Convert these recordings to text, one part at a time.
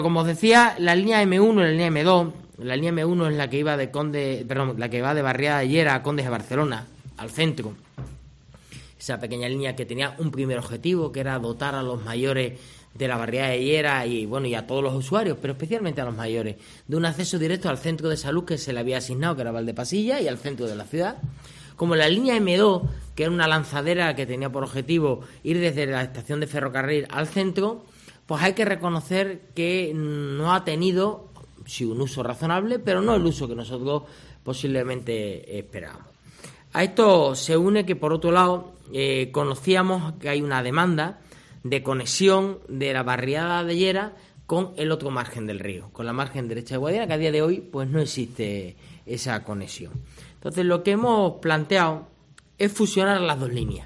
Como os decía, la línea M1 y la línea M2, la línea M1 es la que iba la que va de Barriada de Llera a Condes de Barcelona, al centro. Esa pequeña línea que tenía un primer objetivo, que era dotar a los mayores de la Barriada de Llera y a todos los usuarios, pero especialmente a los mayores, de un acceso directo al centro de salud que se le había asignado, que era Valdepasilla, y al centro de la ciudad. Como la línea M2, que era una lanzadera que tenía por objetivo ir desde la estación de ferrocarril al centro, pues hay que reconocer que no ha tenido, sí, un uso razonable, pero no el uso que nosotros posiblemente esperábamos. A esto se une que, por otro lado, conocíamos que hay una demanda de conexión de la barriada de Llera con el otro margen del río, con la margen derecha de Guadiana, que a día de hoy pues no existe esa conexión. Entonces, lo que hemos planteado es fusionar las dos líneas,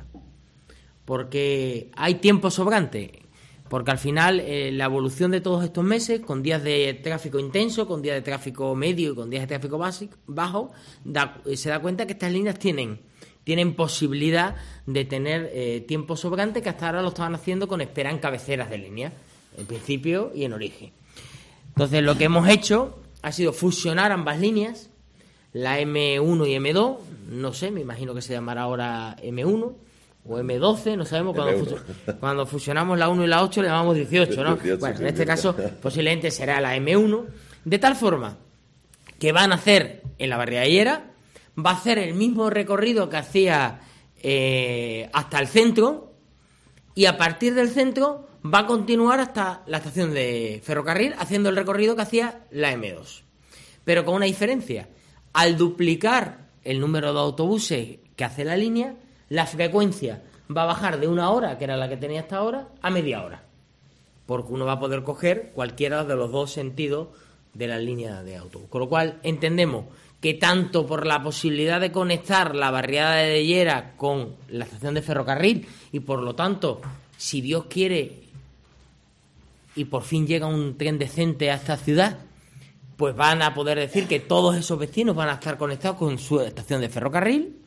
porque hay tiempo sobrante, porque al final la evolución de todos estos meses, con días de tráfico intenso, con días de tráfico medio y con días de tráfico bajo, se da cuenta que estas líneas tienen posibilidad de tener tiempo sobrante, que hasta ahora lo estaban haciendo con espera en cabeceras de línea, en principio y en origen. Entonces, lo que hemos hecho ha sido fusionar ambas líneas, la M1 y M2, no sé, me imagino que se llamará ahora M1 o M12, no sabemos. Cuando fusionamos la 1 y la 8 le llamamos 18, ¿no? 18, bueno, en este caso posiblemente será la M1, de tal forma que van a hacer en la Barriada de Llera, va a hacer el mismo recorrido que hacía hasta el centro, y a partir del centro va a continuar hasta la estación de ferrocarril haciendo el recorrido que hacía la M2. Pero con una diferencia: al duplicar el número de autobuses que hace la línea, la frecuencia va a bajar de 1 hora, que era la que tenía hasta ahora, a media hora, porque uno va a poder coger cualquiera de los dos sentidos de la línea de autobús. Con lo cual entendemos que tanto por la posibilidad de conectar la barriada de Llera con la estación de ferrocarril, y por lo tanto, si Dios quiere y por fin llega un tren decente a esta ciudad, pues van a poder decir que todos esos vecinos van a estar conectados con su estación de ferrocarril.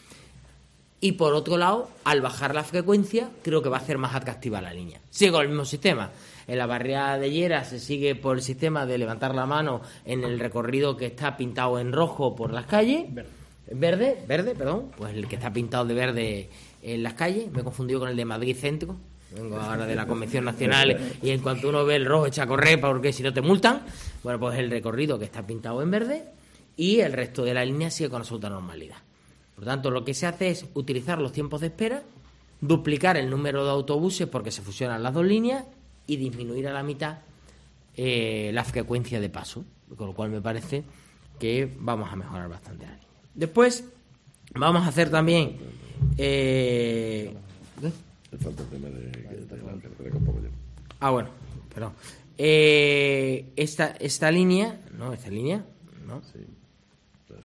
Y por otro lado, al bajar la frecuencia, creo que va a hacer más atractiva la línea. Sigue con el mismo sistema. En la barriada de Llera se sigue por el sistema de levantar la mano en el recorrido que está pintado en rojo por las calles. Verde, perdón. Pues el que está pintado de verde en las calles. Me he confundido con el de Madrid Centro. Vengo ahora de la Convención Nacional y en cuanto uno ve el rojo echa a correr porque si no te multan. Bueno, pues el recorrido que está pintado en verde, y el resto de la línea sigue con absoluta normalidad. Por lo tanto, lo que se hace es utilizar los tiempos de espera, duplicar el número de autobuses porque se fusionan las dos líneas y disminuir a la mitad la frecuencia de paso, con lo cual me parece que vamos a mejorar bastante la línea. Después vamos a hacer también falta el tema de perdón. Esta línea, ¿no? Esta línea, ¿no? Sí.